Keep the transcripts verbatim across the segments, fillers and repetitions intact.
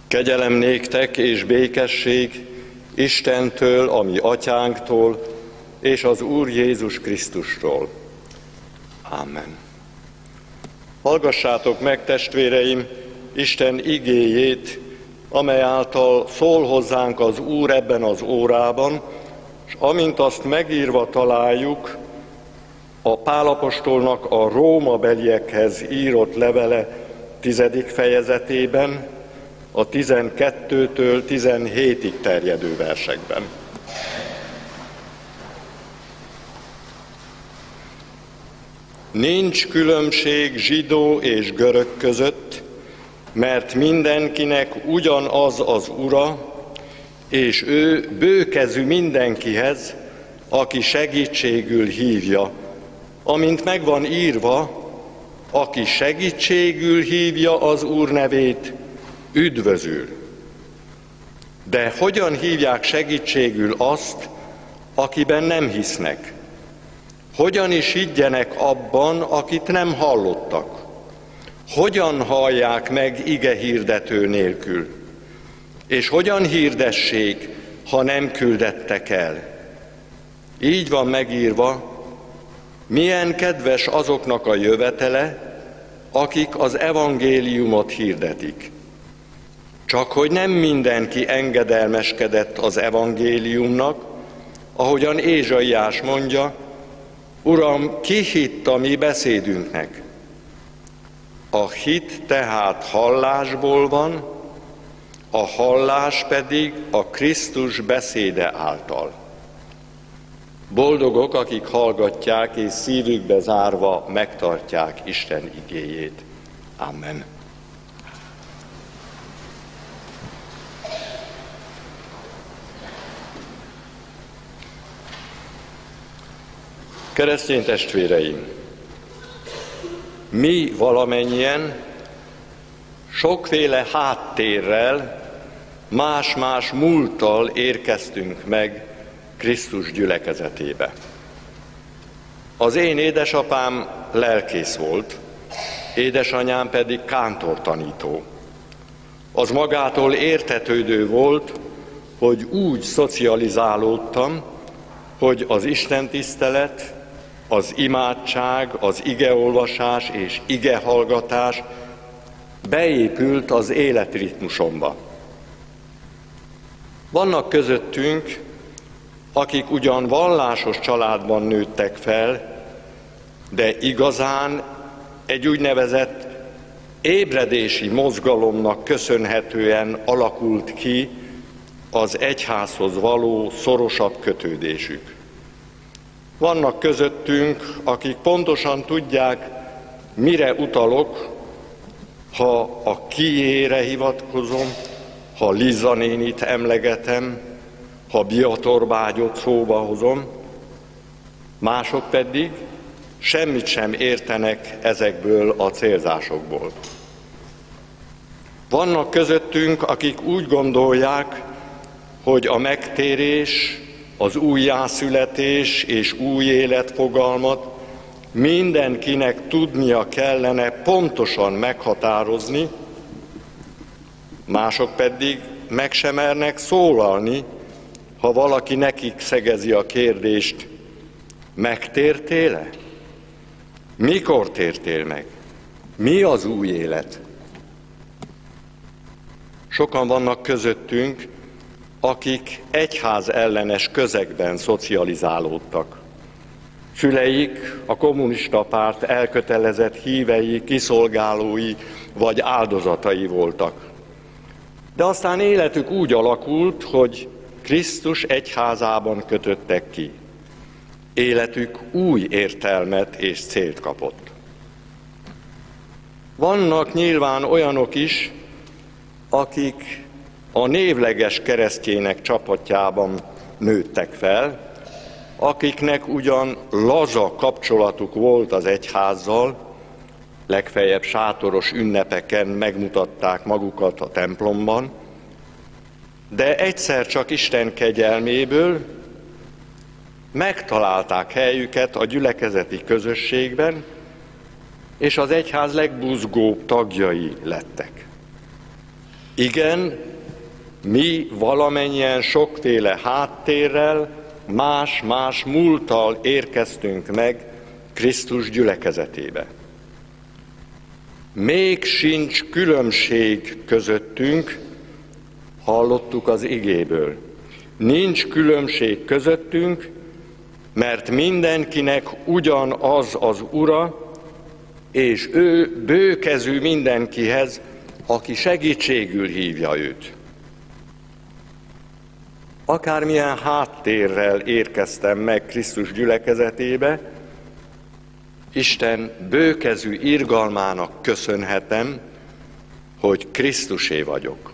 Kegyelem néktek és békesség Istentől, a mi atyánktól, és az Úr Jézus Krisztustól. Ámen. Hallgassátok meg, testvéreim, Isten igéjét, amely által szól hozzánk az Úr ebben az órában, és amint azt megírva találjuk, a Pál apostolnak a Róma beliekhez írott levele tizedik fejezetében, a tizenkettőtől tizenhétig terjedő versekben. Nincs különbség zsidó és görög között, mert mindenkinek ugyanaz az Ura, és ő bőkezű mindenkihez, aki segítségül hívja, amint megvan írva, aki segítségül hívja az Úr nevét, üdvözül. De hogyan hívják segítségül azt, akiben nem hisznek? Hogyan is higgyenek abban, akit nem hallottak? Hogyan hallják meg ige hirdető nélkül? És hogyan hirdessék, ha nem küldettek el? Így van megírva, milyen kedves azoknak a jövetele, akik az evangéliumot hirdetik. Csak hogy nem mindenki engedelmeskedett az evangéliumnak, ahogyan Ézsaiás mondja, Uram, ki hitt a mi beszédünknek? A hit tehát hallásból van, a hallás pedig a Krisztus beszéde által. Boldogok, akik hallgatják és szívükbe zárva megtartják Isten igéjét. Amen. Keresztény testvéreim, mi valamennyien sokféle háttérrel, más-más múlttal érkeztünk meg Krisztus gyülekezetébe. Az én édesapám lelkész volt, édesanyám pedig kántortanító. Az magától értetődő volt, hogy úgy szocializálódtam, hogy az istentisztelet, az imádság, az igeolvasás és igehallgatás beépült az életritmusomba. Vannak közöttünk, akik ugyan vallásos családban nőttek fel, de igazán egy úgynevezett ébredési mozgalomnak köszönhetően alakult ki az egyházhoz való szorosabb kötődésük. Vannak közöttünk, akik pontosan tudják, mire utalok, ha a kiére hivatkozom, ha Liza nénit emlegetem, ha Biatorbágyot szóba hozom, mások pedig semmit sem értenek ezekből a célzásokból. Vannak közöttünk, akik úgy gondolják, hogy a megtérés, az újjászületés és új élet fogalmat mindenkinek tudnia kellene pontosan meghatározni, mások pedig meg sem mernek szólalni, ha valaki nekik szegezi a kérdést, megtértél-e? Mikor tértél meg? Mi az új élet? Sokan vannak közöttünk, akik egyház ellenes közegben szocializálódtak. Szüleik a kommunista párt elkötelezett hívei, kiszolgálói vagy áldozatai voltak. De aztán életük úgy alakult, hogy Krisztus egyházában kötöttek ki. Életük új értelmet és célt kapott. Vannak nyilván olyanok is, akik a névleges keresztjének csapatjában nőttek fel, akiknek ugyan laza kapcsolatuk volt az egyházzal, legfeljebb sátoros ünnepeken megmutatták magukat a templomban, de egyszer csak Isten kegyelméből megtalálták helyüket a gyülekezeti közösségben, és az egyház legbuzgóbb tagjai lettek. Igen, mi valamennyien sokféle háttérrel, más-más múlttal érkeztünk meg Krisztus gyülekezetébe. Még sincs különbség közöttünk, hallottuk az igéből. Nincs különbség közöttünk, mert mindenkinek ugyanaz az Ura, és ő bőkezű mindenkihez, aki segítségül hívja őt. Akármilyen háttérrel érkeztem meg Krisztus gyülekezetébe, Isten bőkezű irgalmának köszönhetem, hogy Krisztusé vagyok.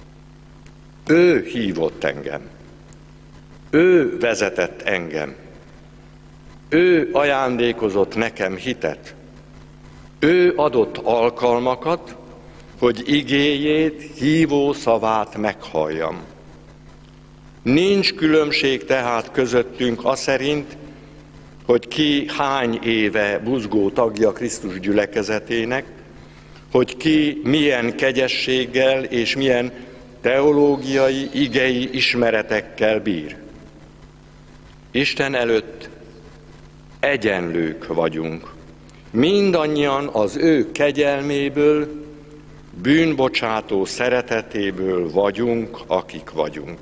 Ő hívott engem. Ő vezetett engem. Ő ajándékozott nekem hitet. Ő adott alkalmakat, hogy igéjét, hívó szavát meghalljam. Nincs különbség tehát közöttünk aszerint, hogy ki hány éve buzgó tagja Krisztus gyülekezetének, hogy ki milyen kegyességgel és milyen teológiai, igei ismeretekkel bír. Isten előtt egyenlők vagyunk. Mindannyian az ő kegyelméből, bűnbocsátó szeretetéből vagyunk, akik vagyunk.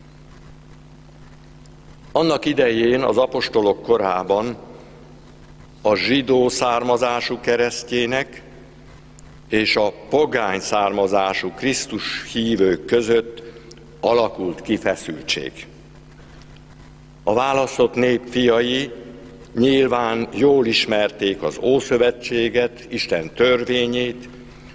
Annak idején, az apostolok korában a zsidó származású keresztjének és a pogány származású Krisztus hívők között alakult ki feszültség. A választott nép fiai nyilván jól ismerték az Ószövetséget, Isten törvényét,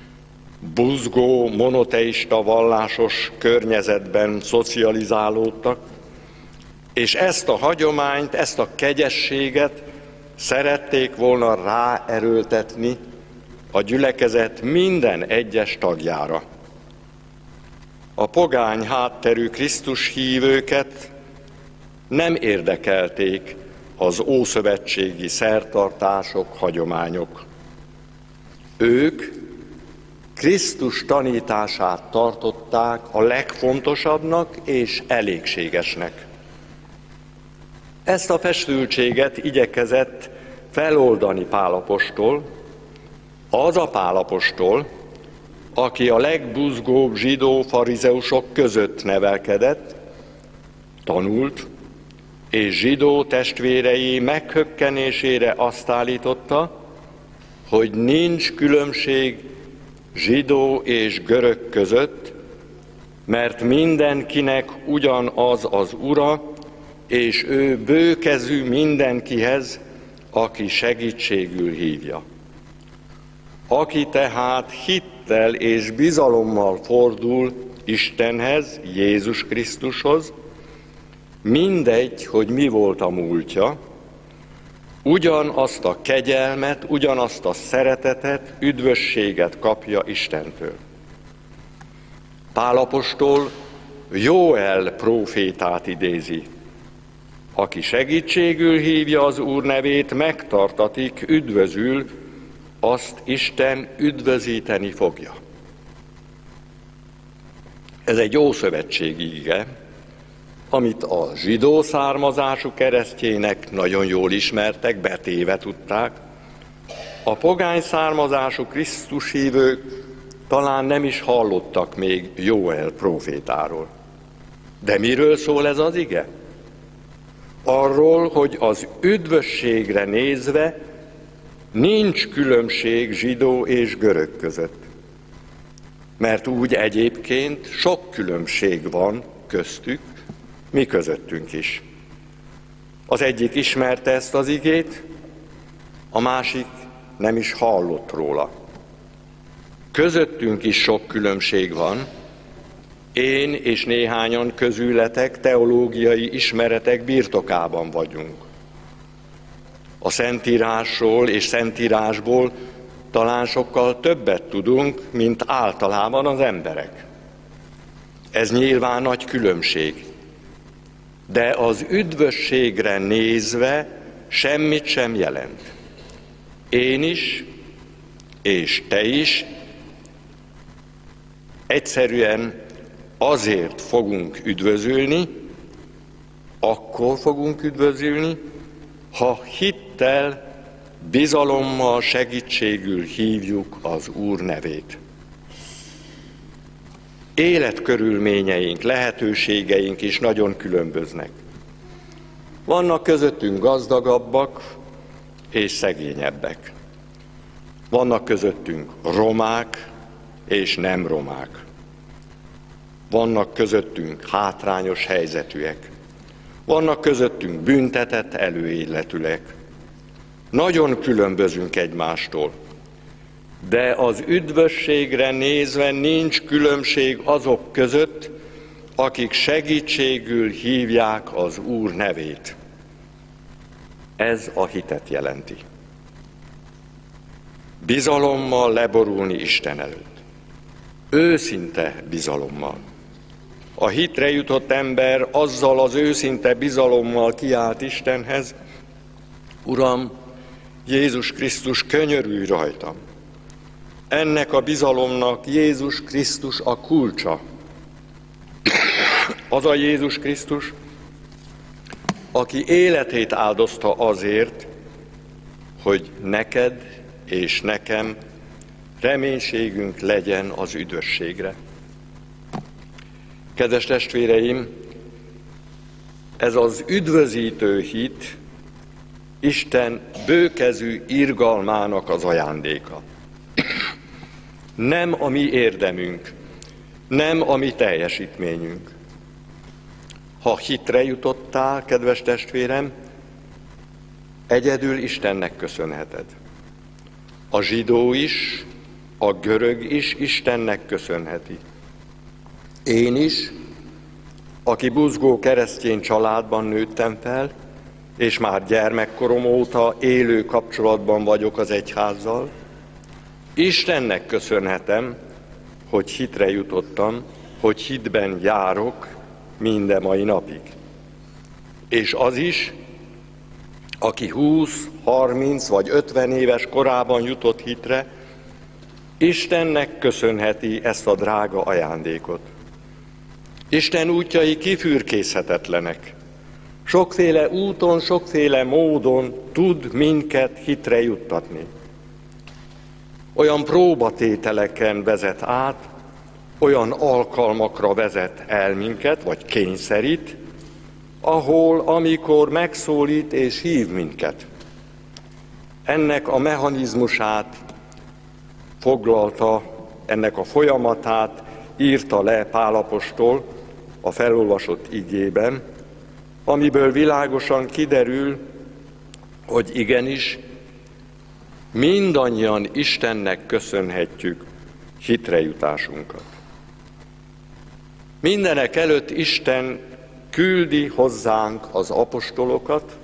buzgó, monoteista vallásos környezetben szocializálódtak, és ezt a hagyományt, ezt a kegyességet szerették volna ráerőltetni a gyülekezet minden egyes tagjára. A pogány hátterű Krisztus hívőket nem érdekelték az ószövetségi szertartások, hagyományok. Ők Krisztus tanítását tartották a legfontosabbnak és elégségesnek. Ezt a feszültséget igyekezett feloldani Pál apostol, az a Pál apostol, aki a legbuzgóbb zsidó farizeusok között nevelkedett, tanult, és zsidó testvérei meghökkenésére azt állította, hogy nincs különbség zsidó és görög között, mert mindenkinek ugyanaz az Ura, és ő bőkezű mindenkihez, aki segítségül hívja. Aki tehát hittel és bizalommal fordul Istenhez, Jézus Krisztushoz, mindegy, hogy mi volt a múltja, ugyanazt a kegyelmet, ugyanazt a szeretetet, üdvösséget kapja Istentől. Pál apostol Jóel prófétát idézi, aki segítségül hívja az Úr nevét, megtartatik, üdvözül, azt Isten üdvözíteni fogja. Ez egy ószövetségi ige, amit a zsidó származású keresztjének nagyon jól ismertek, betéve tudták. A pogány származású Krisztus hívők talán nem is hallottak még Jóel prófétáról. De miről szól ez az ige? Arról, hogy az üdvösségre nézve nincs különbség zsidó és görög között. Mert úgy egyébként sok különbség van köztük, mi közöttünk is. Az egyik ismerte ezt az igét, a másik nem is hallott róla. Közöttünk is sok különbség van. Én és néhányan közületek teológiai ismeretek birtokában vagyunk. A Szentírásról és Szentírásból talán sokkal többet tudunk, mint általában az emberek. Ez nyilván nagy különbség. De az üdvösségre nézve semmit sem jelent. Én is, és te is egyszerűen azért fogunk üdvözülni, akkor fogunk üdvözülni, ha hittel, bizalommal, segítségül hívjuk az Úr nevét. Életkörülményeink, lehetőségeink is nagyon különböznek. Vannak közöttünk gazdagabbak és szegényebbek. Vannak közöttünk romák és nem romák. Vannak közöttünk hátrányos helyzetűek. Vannak közöttünk büntetett előéletűek. Nagyon különbözünk egymástól. De az üdvösségre nézve nincs különbség azok között, akik segítségül hívják az Úr nevét. Ez a hitet jelenti. Bizalommal leborulni Isten előtt. Őszinte bizalommal. A hitre jutott ember azzal az őszinte bizalommal kiált Istenhez: Uram, Jézus Krisztus, könyörülj rajtam. Ennek a bizalomnak Jézus Krisztus a kulcsa. Az a Jézus Krisztus, aki életét áldozta azért, hogy neked és nekem reménységünk legyen az üdvösségre. Kedves testvéreim, ez az üdvözítő hit Isten bőkezű irgalmának az ajándéka. Nem a mi érdemünk, nem a mi teljesítményünk. Ha hitre jutottál, kedves testvérem, egyedül Istennek köszönheted. A zsidó is, a görög is Istennek köszönheti. Én is, aki buzgó keresztény családban nőttem fel, és már gyermekkorom óta élő kapcsolatban vagyok az egyházzal, Istennek köszönhetem, hogy hitre jutottam, hogy hitben járok minden mai napig. És az is, aki húsz, harminc vagy ötven éves korában jutott hitre, Istennek köszönheti ezt a drága ajándékot. Isten útjai kifürkészhetetlenek. Sokféle úton, sokféle módon tud minket hitre juttatni. Olyan próbatételeken vezet át, olyan alkalmakra vezet el minket, vagy kényszerít, ahol, amikor megszólít és hív minket. Ennek a mechanizmusát foglalta, ennek a folyamatát írta le Pál apostol a felolvasott igében, amiből világosan kiderül, hogy igenis, mindannyian Istennek köszönhetjük hitrejutásunkat. Mindenek előtt Isten küldi hozzánk az apostolokat,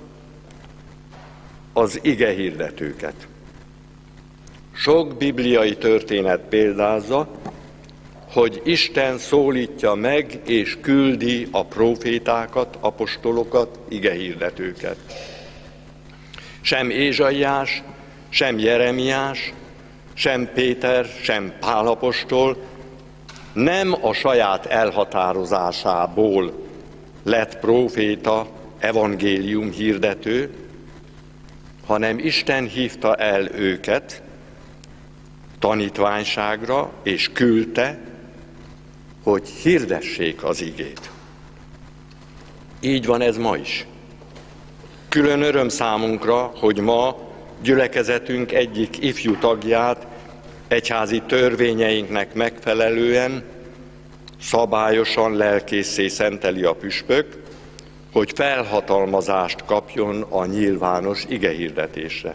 az igehirdetőket. Sok bibliai történet példázza, hogy Isten szólítja meg és küldi a prófétákat, apostolokat, igehirdetőket. Sem Ézsaiás, sem Jeremiás, sem Péter, sem Pál apostol nem a saját elhatározásából lett próféta, evangélium hirdető, hanem Isten hívta el őket tanítványságra, és küldte, hogy hirdessék az igét. Így van ez ma is. Külön öröm számunkra, hogy ma gyülekezetünk egyik ifjú tagját egyházi törvényeinknek megfelelően szabályosan lelkésszé szenteli a püspök, hogy felhatalmazást kapjon a nyilvános igehirdetésre.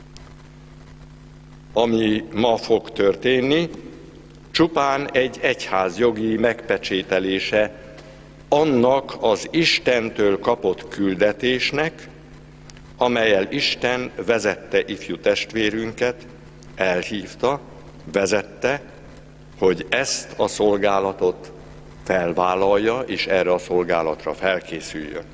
Ami ma fog történni, csupán egy egyházjogi megpecsételése annak az Istentől kapott küldetésnek, amellyel Isten vezette ifjú testvérünket, elhívta, vezette, hogy ezt a szolgálatot felvállalja, és erre a szolgálatra felkészüljön.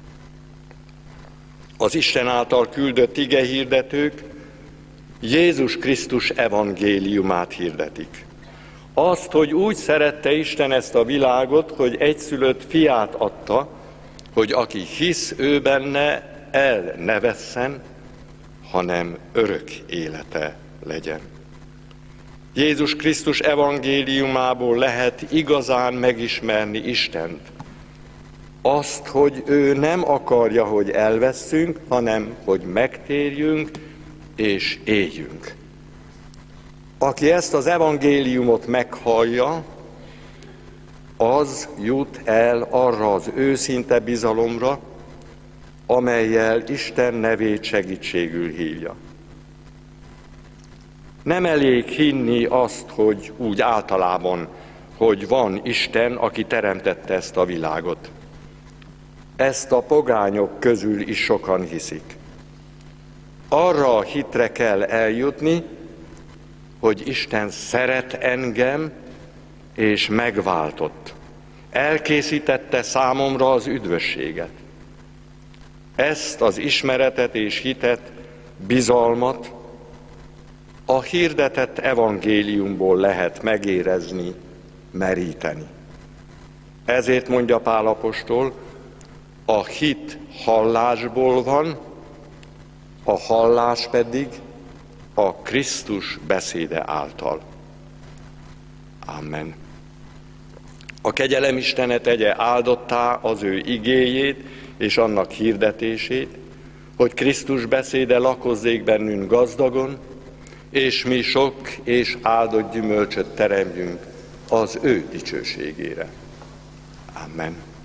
Az Isten által küldött igehirdetők Jézus Krisztus evangéliumát hirdetik. Azt, hogy úgy szerette Isten ezt a világot, hogy egyszülött fiát adta, hogy aki hisz ő benne, el ne vesszen, hanem örök élete legyen. Jézus Krisztus evangéliumából lehet igazán megismerni Istent. Azt, hogy ő nem akarja, hogy elvesszünk, hanem hogy megtérjünk és éljünk. Aki ezt az evangéliumot meghallja, az jut el arra az őszinte bizalomra, amellyel Isten nevét segítségül hívja. Nem elég hinni azt, hogy úgy általában, hogy van Isten, aki teremtette ezt a világot. Ezt a pogányok közül is sokan hiszik. Arra a hitre kell eljutni, hogy Isten szeret engem és megváltott. Elkészítette számomra az üdvösséget. Ezt az ismeretet és hitet, bizalmat a hirdetett evangéliumból lehet megérezni, meríteni. Ezért mondja Pál apostol, a hit hallásból van, a hallás pedig a Krisztus beszéde által. Amen. A kegyelem Istene tegye áldottá az ő igéjét és annak hirdetését, hogy Krisztus beszéde lakozzék bennünk gazdagon, és mi sok és áldott gyümölcsöt teremjünk az ő dicsőségére. Amen.